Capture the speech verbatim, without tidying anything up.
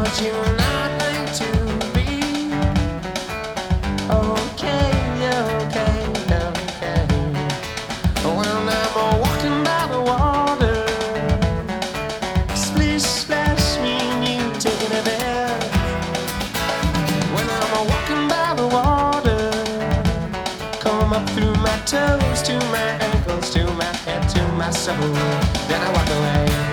but you're not like to be. Okay, okay, okay. When I'm walking by the water, splish splash, me and you taking a bath. When I'm walking by the water, come up through my toes, to my ankles, to my head, to my soul. Then I walk away.